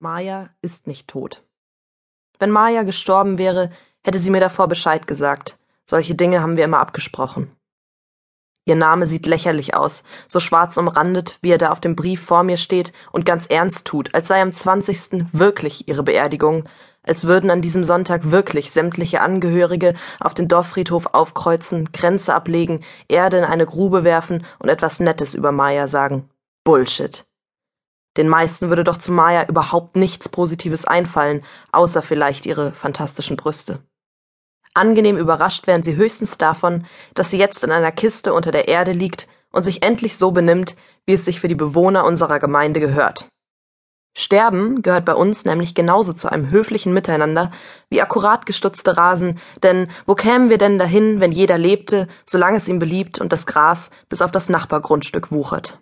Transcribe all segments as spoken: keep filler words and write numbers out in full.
Maya ist nicht tot. Wenn Maya gestorben wäre, hätte sie mir davor Bescheid gesagt. Solche Dinge haben wir immer abgesprochen. Ihr Name sieht lächerlich aus, so schwarz umrandet, wie er da auf dem Brief vor mir steht und ganz ernst tut, als sei am zwanzigsten wirklich ihre Beerdigung, als würden an diesem Sonntag wirklich sämtliche Angehörige auf den Dorffriedhof aufkreuzen, Kränze ablegen, Erde in eine Grube werfen und etwas Nettes über Maya sagen. Bullshit. Den meisten würde doch zu Maya überhaupt nichts Positives einfallen, außer vielleicht ihre fantastischen Brüste. Angenehm überrascht wären sie höchstens davon, dass sie jetzt in einer Kiste unter der Erde liegt und sich endlich so benimmt, wie es sich für die Bewohner unserer Gemeinde gehört. Sterben gehört bei uns nämlich genauso zu einem höflichen Miteinander wie akkurat gestutzte Rasen, denn wo kämen wir denn dahin, wenn jeder lebte, solange es ihm beliebt und das Gras bis auf das Nachbargrundstück wuchert?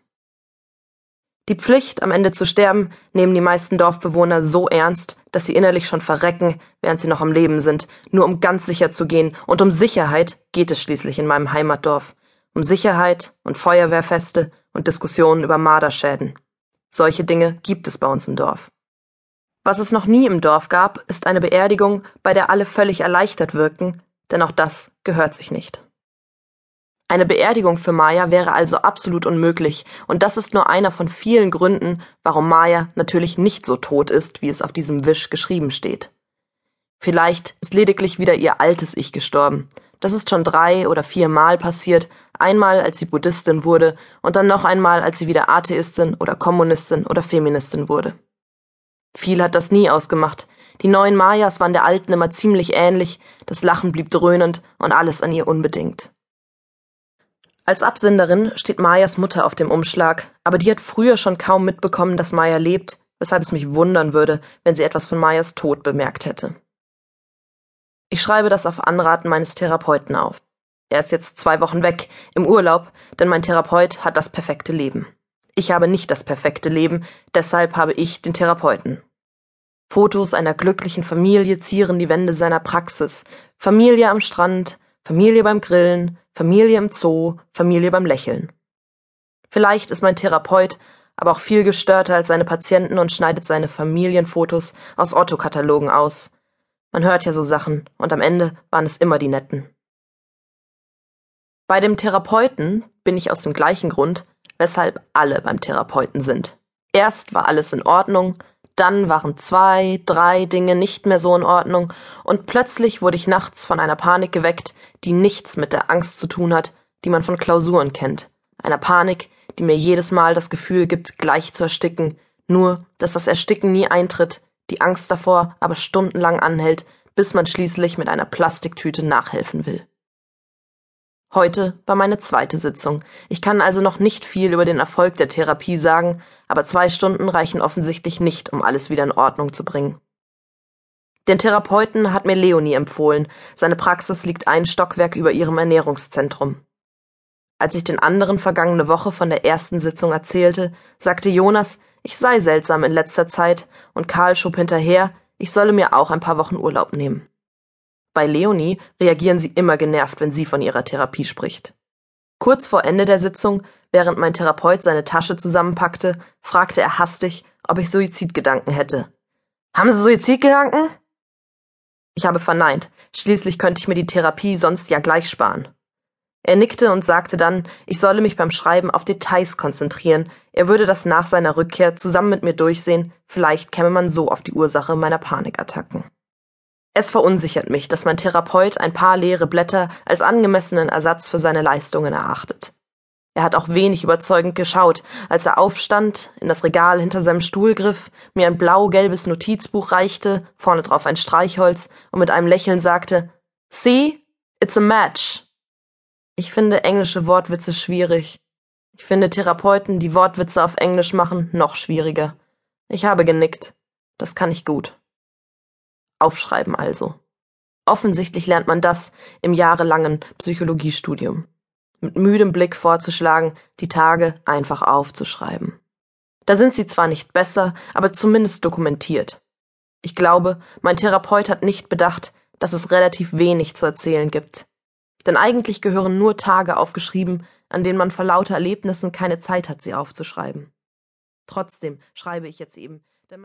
Die Pflicht, am Ende zu sterben, nehmen die meisten Dorfbewohner so ernst, dass sie innerlich schon verrecken, während sie noch am Leben sind, nur um ganz sicher zu gehen, und um Sicherheit geht es schließlich in meinem Heimatdorf. Um Sicherheit und Feuerwehrfeste und Diskussionen über Marderschäden. Solche Dinge gibt es bei uns im Dorf. Was es noch nie im Dorf gab, ist eine Beerdigung, bei der alle völlig erleichtert wirken, denn auch das gehört sich nicht. Eine Beerdigung für Maya wäre also absolut unmöglich, und das ist nur einer von vielen Gründen, warum Maya natürlich nicht so tot ist, wie es auf diesem Wisch geschrieben steht. Vielleicht ist lediglich wieder ihr altes Ich gestorben. Das ist schon drei oder vier Mal passiert, einmal als sie Buddhistin wurde und dann noch einmal, als sie wieder Atheistin oder Kommunistin oder Feministin wurde. Viel hat das nie ausgemacht. Die neuen Mayas waren der alten immer ziemlich ähnlich, das Lachen blieb dröhnend und alles an ihr unbedingt. Als Absenderin steht Mayas Mutter auf dem Umschlag, aber die hat früher schon kaum mitbekommen, dass Maya lebt, weshalb es mich wundern würde, wenn sie etwas von Mayas Tod bemerkt hätte. Ich schreibe das auf Anraten meines Therapeuten auf. Er ist jetzt zwei Wochen weg, im Urlaub, denn mein Therapeut hat das perfekte Leben. Ich habe nicht das perfekte Leben, deshalb habe ich den Therapeuten. Fotos einer glücklichen Familie zieren die Wände seiner Praxis. Familie am Strand, Familie beim Grillen, Familie im Zoo, Familie beim Lächeln. Vielleicht ist mein Therapeut aber auch viel gestörter als seine Patienten und schneidet seine Familienfotos aus Otto-Katalogen aus. Man hört ja so Sachen, und am Ende waren es immer die Netten. Bei dem Therapeuten bin ich aus dem gleichen Grund, weshalb alle beim Therapeuten sind. Erst war alles in Ordnung, dann waren zwei, drei Dinge nicht mehr so in Ordnung, und plötzlich wurde ich nachts von einer Panik geweckt, die nichts mit der Angst zu tun hat, die man von Klausuren kennt. Einer Panik, die mir jedes Mal das Gefühl gibt, gleich zu ersticken, nur dass das Ersticken nie eintritt, die Angst davor aber stundenlang anhält, bis man schließlich mit einer Plastiktüte nachhelfen will. Heute war meine zweite Sitzung. Ich kann also noch nicht viel über den Erfolg der Therapie sagen, aber zwei Stunden reichen offensichtlich nicht, um alles wieder in Ordnung zu bringen. Den Therapeuten hat mir Leonie empfohlen. Seine Praxis liegt ein Stockwerk über ihrem Ernährungszentrum. Als ich den anderen vergangene Woche von der ersten Sitzung erzählte, sagte Jonas, ich sei seltsam in letzter Zeit, und Karl schob hinterher, ich solle mir auch ein paar Wochen Urlaub nehmen. Bei Leonie reagieren sie immer genervt, wenn sie von ihrer Therapie spricht. Kurz vor Ende der Sitzung, während mein Therapeut seine Tasche zusammenpackte, fragte er hastig, ob ich Suizidgedanken hätte. »Haben Sie Suizidgedanken?« Ich habe verneint, schließlich könnte ich mir die Therapie sonst ja gleich sparen. Er nickte und sagte dann, ich solle mich beim Schreiben auf Details konzentrieren, er würde das nach seiner Rückkehr zusammen mit mir durchsehen, vielleicht käme man so auf die Ursache meiner Panikattacken. Es verunsichert mich, dass mein Therapeut ein paar leere Blätter als angemessenen Ersatz für seine Leistungen erachtet. Er hat auch wenig überzeugend geschaut, als er aufstand, in das Regal hinter seinem Stuhl griff, mir ein blau-gelbes Notizbuch reichte, vorne drauf ein Streichholz, und mit einem Lächeln sagte, »See, it's a match.« Ich finde englische Wortwitze schwierig. Ich finde Therapeuten, die Wortwitze auf Englisch machen, noch schwieriger. Ich habe genickt. Das kann ich gut. Aufschreiben also. Offensichtlich lernt man das im jahrelangen Psychologiestudium. Mit müdem Blick vorzuschlagen, die Tage einfach aufzuschreiben. Da sind sie zwar nicht besser, aber zumindest dokumentiert. Ich glaube, mein Therapeut hat nicht bedacht, dass es relativ wenig zu erzählen gibt. Denn eigentlich gehören nur Tage aufgeschrieben, an denen man vor lauter Erlebnissen keine Zeit hat, sie aufzuschreiben. Trotzdem schreibe ich jetzt eben